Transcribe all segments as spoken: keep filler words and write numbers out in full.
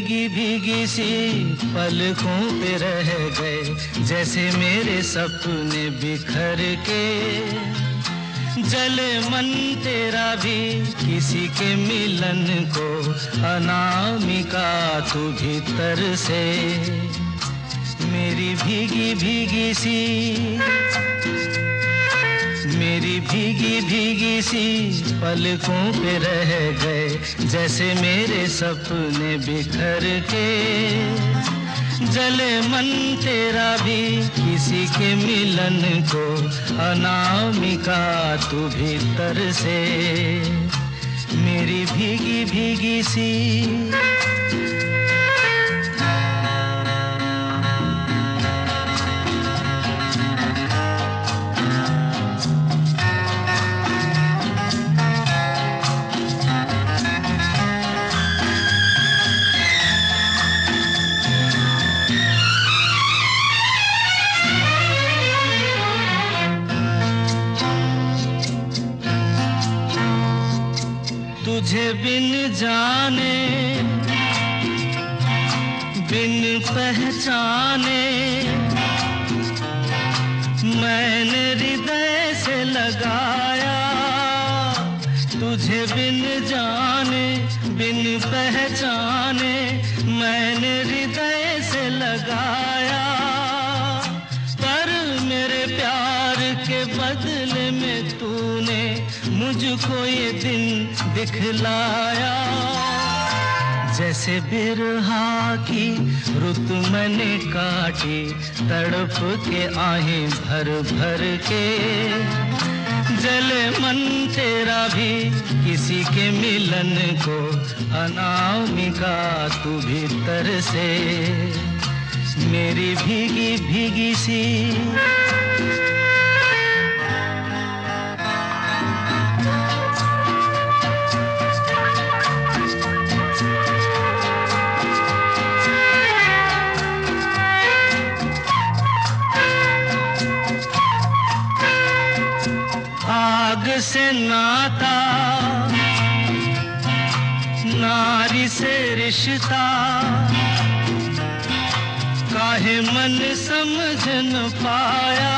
भीगी भीगी सी पलकों पे रह गए, जैसे मेरे सपने बिखर के। जले मन तेरा भी किसी के मिलन को, अनामिका तू भीतर से। मेरी भीगी भीगी सी, मेरी भीगी भीगी सी पलकों पे रह गए, जैसे मेरे सपने बिखर के। जले मन तेरा भी किसी के मिलन को, अनामिका तू भीतर से। मेरी भीगी भीगी सी। तुझे बिन जाने बिन पहचाने, मैंने हृदय से लगाया। तुझे बिन जाने बिन पहचाने, मैंने हृदय से लगाया। पर मेरे प्यार के बदले में तूने मुझको ये दिन दिखलाया। जैसे बिरहा की रुत मैंने काटी, तड़प के आहें भर भर के। जले मन तेरा भी किसी के मिलन को, अनामिका तू भीतर से। मेरी भीगी भीगी सी। आग से नाता, नारी से रिश्ता, काहे मन समझ न पाया।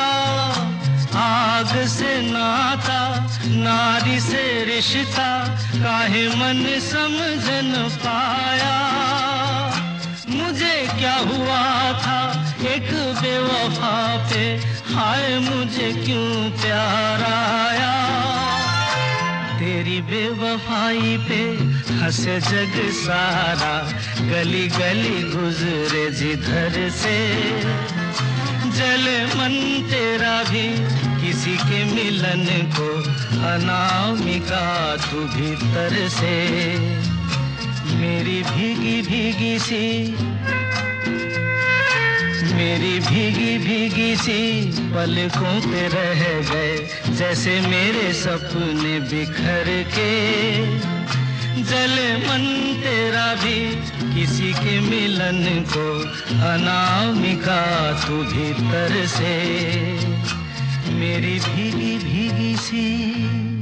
आग से नाता, नारी से रिश्ता, काहे मन समझ न पाया। मुझे क्या हुआ था एक बेवफा पे, हाय मुझे क्यों प्यार आया। तेरी बेवफाई पे हंसे जग सारा, गली गली गुजरे जिधर से। जले मन तेरा भी किसी के मिलन को, अनामिका तू भीतर से। मेरी भीगी भीगी सी, मेरी भीगी भीगी सी पलकों पे रह गए, जैसे मेरे सपने बिखर के। जले मन तेरा भी किसी के मिलन को, अनामिका तू भीतर से। मेरी भीगी भीगी सी।